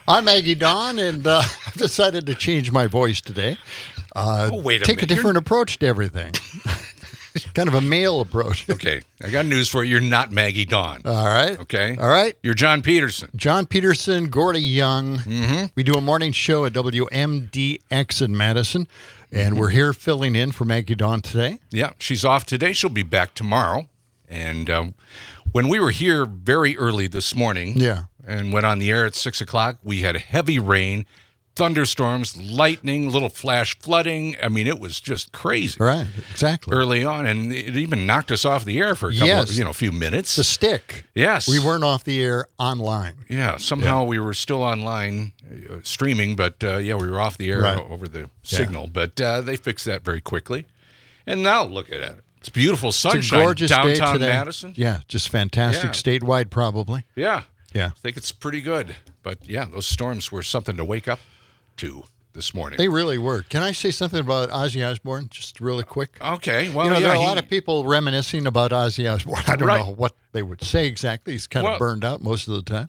I'm Maggie Dawn, and I've decided to change my voice today. Wait a Take minute. a different approach to everything. Kind of a male approach. Okay, I got news for you. You're not Maggie Dawn. All right. Okay? All right. You're John Peterson. John Peterson, Gordy Young. Mm-hmm. We do a morning show at WMDX in Madison, and we're here filling in for Maggie Dawn today. Yeah, she's off today. She'll be back tomorrow. And when we were here very early this morning and went on the air at 6 o'clock, we had heavy rain, thunderstorms, lightning, little flash flooding. I mean, it was just crazy. Right, exactly. Early on, and it even knocked us off the air for a couple of, few minutes. The stick. Yes. We weren't off the air online. Yeah, somehow we were still online streaming, but we were off the air over the signal. But they fixed that very quickly. And now look at it. It's beautiful sunshine. It's a gorgeous downtown day today. Madison. Yeah, just fantastic statewide probably. Yeah. Yeah. I think it's pretty good. But yeah, those storms were something to wake up to this morning. They really were. Can I say something about Ozzy Osbourne just really quick? Okay. Well, there are a lot of people reminiscing about Ozzy Osbourne. I don't know what they would say exactly. He's kind of burned out most of the time.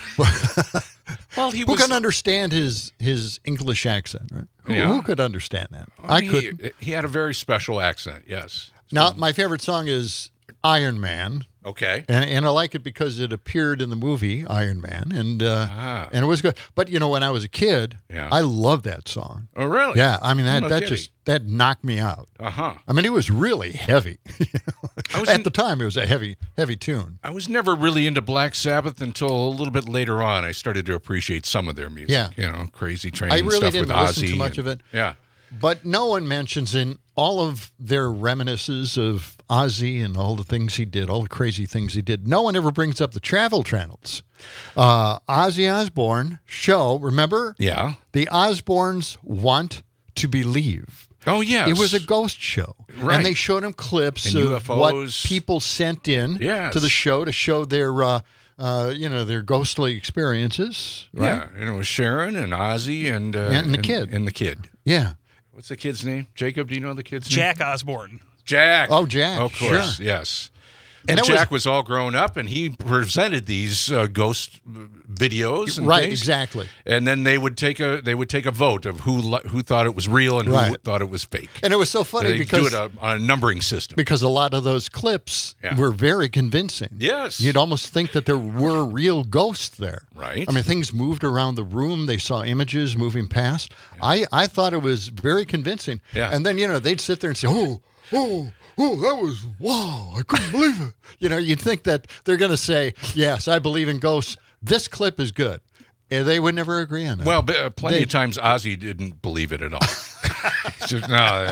Well, who can understand his English accent? Right? Who could understand that? I couldn't. He had a very special accent, yes. Now, my favorite song is Iron Man. Okay. And I like it because it appeared in the movie Iron Man, and it was good. But when I was a kid, I loved that song. Oh, really? Yeah, I mean that knocked me out. I mean, it was really heavy. At the time, it was a heavy tune. I was never really into Black Sabbath until a little bit later on. I started to appreciate some of their music. Yeah, Crazy Train. I really stuff didn't with listen Ozzy to much of it. Yeah. But no one mentions in all of their reminiscences of Ozzy and all the things he did, all the crazy things he did, no one ever brings up the travel channels. Ozzy Osbourne show, remember? Yeah. The Osbournes Want to Believe. Oh, yes. It was a ghost show. Right. And they showed him clips and of UFOs. what people sent in to the show to show their their ghostly experiences. Right? Yeah, and it was Sharon and Ozzy and the kid. And the kid. Yeah. What's the kid's name? Jacob, do you know the kid's name? Jack Osbourne. Jack. Oh, Jack. Of course, sure. yes. And Jack was all grown up, and he presented these ghost videos. And right, things. exactly. And then they would take a vote of who thought it was real and who thought it was fake. And it was so funny they because do it on a numbering system. Because a lot of those clips were very convincing. Yes, you'd almost think that there were real ghosts there. Right. I mean, things moved around the room. They saw images moving past. Yeah. I thought it was very convincing. Yeah. And then they'd sit there and say, Oh, that was, wow, I couldn't believe it. You'd think that they're going to say, yes, I believe in ghosts. This clip is good. And they would never agree on that. Well, plenty of times Ozzy didn't believe it at all. Just,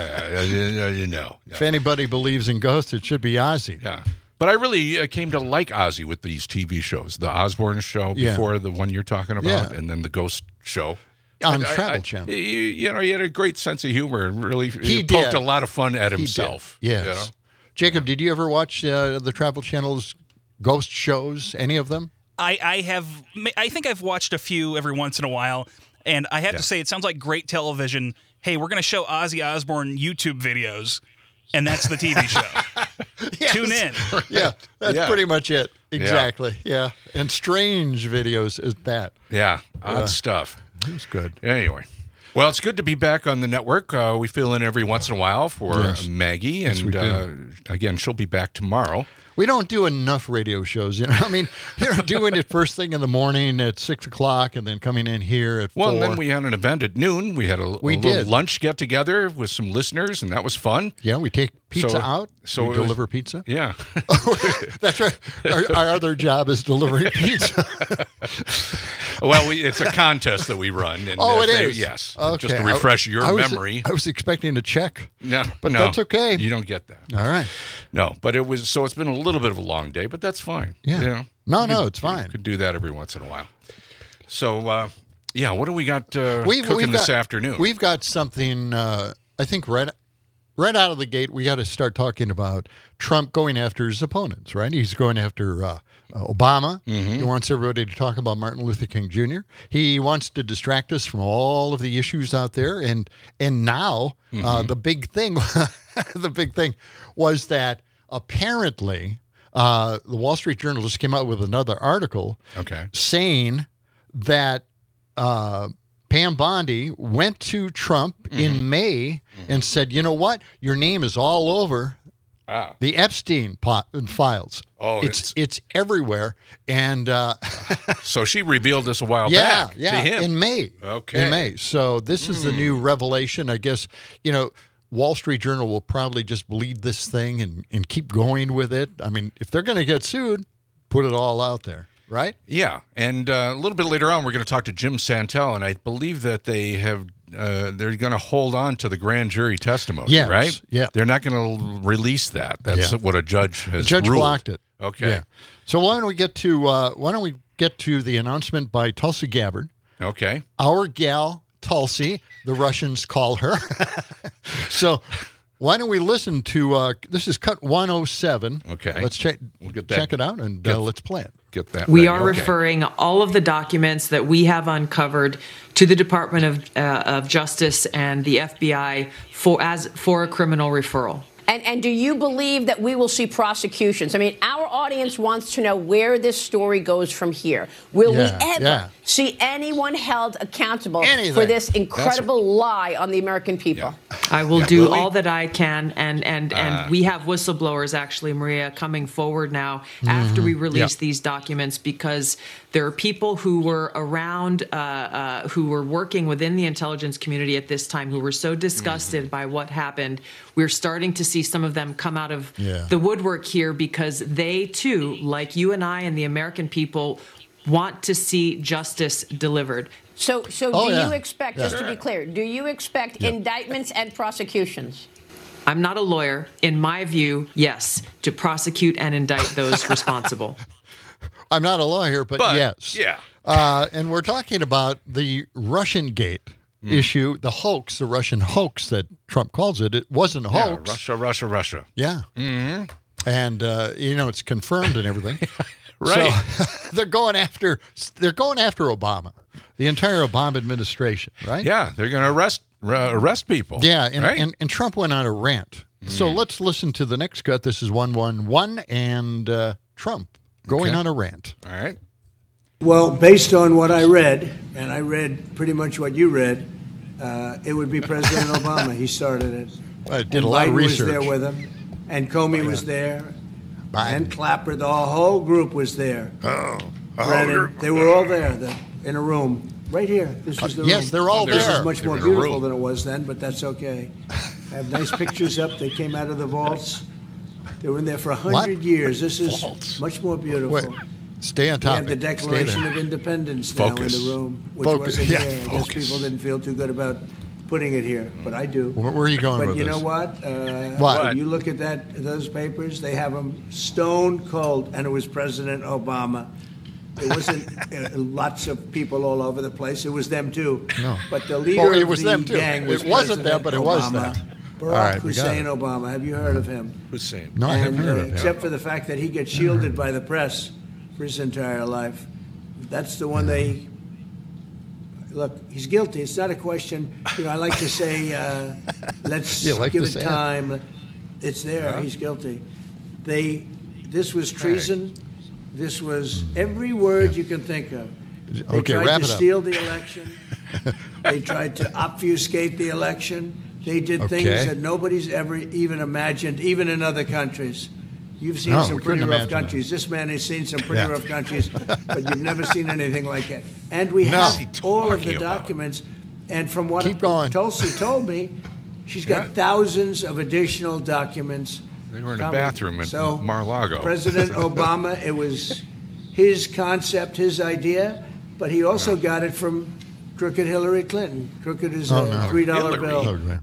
no. If anybody believes in ghosts, it should be Ozzy. Yeah. But I really came to like Ozzy with these TV shows. The Osbourne show before the one you're talking about, and then the Ghost show. On Travel Channel. He had a great sense of humor and really he poked a lot of fun at himself. Yes. Jacob, did you ever watch the Travel Channel's ghost shows, any of them? I have. I think I've watched a few every once in a while, and I have to say it sounds like great television. Hey, we're going to show Ozzy Osbourne YouTube videos, and that's the TV show. Tune in. Yeah, that's pretty much it. Exactly. Yeah. And strange videos is that. Yeah, odd stuff. It was good. Anyway. Well, it's good to be back on the network. We fill in every once in a while for Maggie, and again, she'll be back tomorrow. We don't do enough radio shows, I mean, doing it first thing in the morning at 6 o'clock and then coming in here at 4. Well, and then we had an event at noon. We had a little lunch get-together with some listeners, and that was fun. Yeah, we take pizza out. So we deliver pizza? Yeah. That's right. Our other job is delivering pizza. Well, it's a contest that we run. And, it is? Yes. Okay. Just to refresh your memory. I was expecting a check. No, but that's okay. You don't get that. All right. No, but it's been a little bit of a long day, but that's fine. Yeah. No, it's fine. You could do that every once in a while. So, what do we got cooking this afternoon? We've got something, I think, right out of the gate, we got to start talking about Trump going after his opponents, right? He's going after Obama. Mm-hmm. He wants everybody to talk about Martin Luther King Jr. He wants to distract us from all of the issues out there. And now the big thing, was that apparently the Wall Street Journal just came out with another article saying that Pam Bondi went to Trump in May and said, you know what? Your name is all over the Epstein files. Oh, it's everywhere. And so she revealed this a while back to him. In May. Okay. In May. So this is the new revelation. I guess, Wall Street Journal will probably just bleed this thing and keep going with it. I mean, if they're going to get sued, put it all out there. Right? Yeah, and a little bit later on, we're going to talk to Jim Santel, and I believe that they're going to hold on to the grand jury testimony, right? Yeah. They're not going to release that. That's what a judge has ruled. The judge blocked it. Okay. Yeah. So why don't we get to the announcement by Tulsi Gabbard? Okay. Our gal Tulsi, the Russians call her. So why don't we listen to this is cut 107. Okay. Let's check it out and let's play it. Get that. We are referring all of the documents that we have uncovered to the Department of Justice and the FBI for a criminal referral. And do you believe that we will see prosecutions? I mean, our audience wants to know where this story goes from here. Will we ever see anyone held accountable for this incredible lie on the American people? Yeah. I will do all that I can, and we have whistleblowers, actually, Maria, coming forward now after we release these documents, because there are people who were around, who were working within the intelligence community at this time, who were so disgusted by what happened. We're starting to see some of them come out of the woodwork here, because they too, like you and I and the American people, want to see justice delivered. So do you expect, just to be clear, do you expect indictments and prosecutions? I'm not a lawyer. In my view, yes, to prosecute and indict those responsible. I'm not a lawyer, but yes. Yeah. And we're talking about the Russian Gate issue, the hoax, the Russian hoax that Trump calls it. It wasn't a hoax. Russia. Yeah. Mm-hmm. And, it's confirmed and everything. Right. So they're going after Obama, the entire Obama administration, right? Yeah. They're going to arrest people. Yeah. And Trump went on a rant. So let's listen to the next cut. This is 111 and Trump going on a rant. All right. Well, based on what I read, and I read pretty much what you read, it would be President Obama. He started it. I did a lot of research. Was there with him, and Comey was there, and Clapper. The whole group was there. Brennan, they were all there in a room right here. This was the room. Yes, they're all there. This is much more beautiful than it was then, but that's okay. I have nice pictures up. They came out of the vaults. They were in there for 100 years. This is much more beautiful. Wait. Stay on top. We have the Declaration of Independence now in the room, which wasn't here. I guess people didn't feel too good about putting it here, but I do. Where are you going with this? But you know what? What? You look at those papers, they have them stone cold, and it was President Obama. It wasn't lots of people all over the place. It was them too. No. But the leader it was of the them too. gang was It wasn't President them, but it Obama. was them. Barack Hussein Obama. Have you heard of him? Hussein. No, I haven't heard of him. Except for the fact that he gets shielded by the press for his entire life. That's the one they... Look, he's guilty. It's not a question. I like to say, let's give it time. It's there. He's guilty. This was treason. This was every word you can think of. They tried to steal the election. They tried to obfuscate the election. They did things that nobody's ever even imagined, even in other countries. You've seen some pretty rough countries. This man has seen some pretty rough countries, but you've never seen anything like it. And we have all of the documents. And from what Tulsi told me, she's got thousands of additional documents. They were in a bathroom at Mar-a-Lago. President Obama, it was his concept, his idea, but he also got it from crooked Hillary Clinton. Crooked is a $3 bill.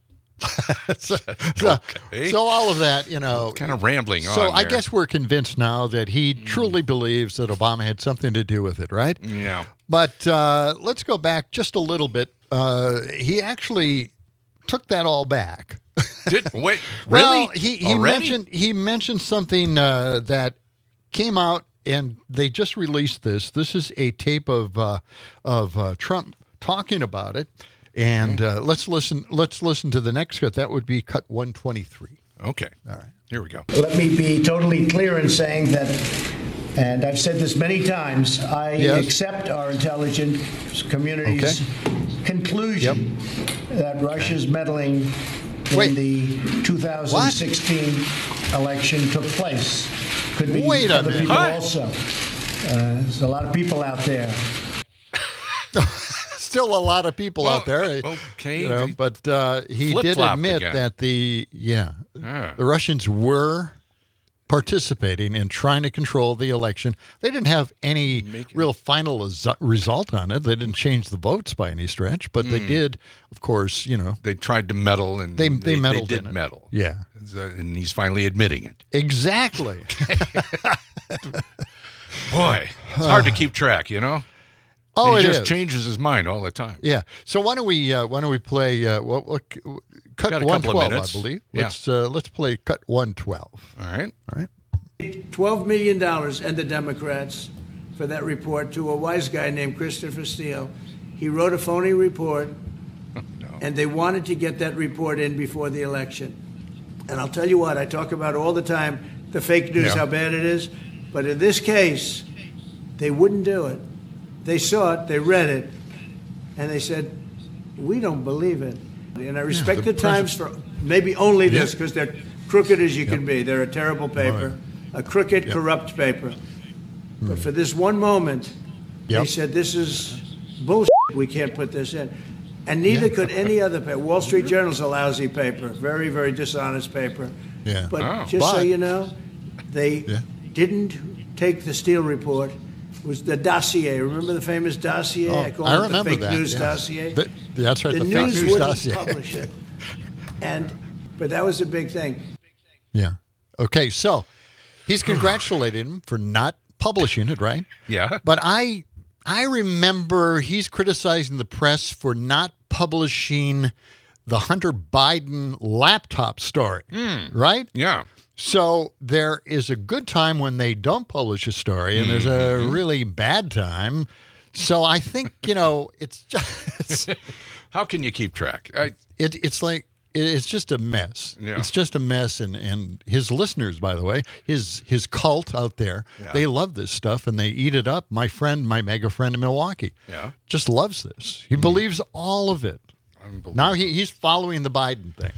So all of that, kind of rambling on. So I guess we're convinced now that he truly believes that Obama had something to do with it, right? Yeah. But let's go back just a little bit. He actually took that all back. Wait, well, really? he mentioned something that came out, and they just released this. This is a tape of Trump talking about it. And let's listen to the next cut. That would be cut 123. Okay. All right. Here we go. Let me be totally clear in saying that And I've said this many times, I accept our intelligence community's conclusion that Russia's meddling in the 2016 election took place. Could be other people also. There's a lot of people out there. Still a lot of people out there. Okay. You know, but he did admit that the Russians were participating in trying to control the election. They didn't have any real final result on it. They didn't change the votes by any stretch, but they did, of course, They tried to meddle, and they meddled. They did meddle. Yeah. And he's finally admitting it. Exactly. Boy, it's hard to keep track, Oh, he just changes his mind all the time. Yeah. So why don't we play cut 112, I believe. Let's play cut 112. All right. $12 million and the Democrats for that report to a wise guy named Christopher Steele. He wrote a phony report, and they wanted to get that report in before the election. And I'll tell you what, I talk about all the time the fake news, how bad it is. But in this case, they wouldn't do it. They saw it, they read it, and they said, we don't believe it. And I respect the Times for maybe only this, because they're crooked as you can be. They're a terrible paper, a crooked, corrupt paper. But for this one moment, they said, this is bullshit. We can't put this in. And neither could any other paper. Wall Street Journal's a lousy paper, very, very dishonest paper. Yeah. But so you know, they didn't take the Steele report. It was the dossier. Remember the famous dossier? I call it the fake news dossier. That's right. The news fake news dossier. Publish it. But that was a big thing. Yeah. Okay. So he's congratulated him for not publishing it, right? Yeah. But I remember he's criticizing the press for not publishing the Hunter Biden laptop story, right? Yeah. So there is a good time when they don't publish a story, and there's a really bad time. So I think, it's just... How can you keep track? It's like, it's just a mess. Yeah. It's just a mess. And his listeners, by the way, his cult out there, they love this stuff, and they eat it up. My mega friend in Milwaukee, just loves this. He believes all of it. Now he's following the Biden thing.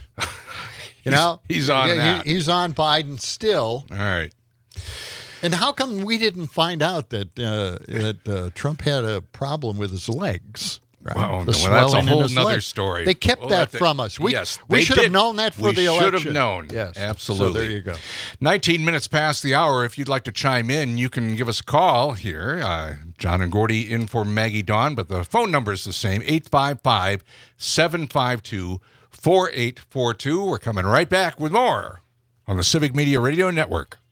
He's on that. He's on Biden still. All right. And how come we didn't find out that Trump had a problem with his legs? Right? Well, that's a whole other story. They kept that from us. We should have known that for the election. We should have known. Yes, absolutely. So there you go. 19 minutes past the hour. If you'd like to chime in, you can give us a call here. John and Gordy in for Maggie Dawn, but the phone number is the same, 855-752-4842. We're coming right back with more on the Civic Media Radio Network.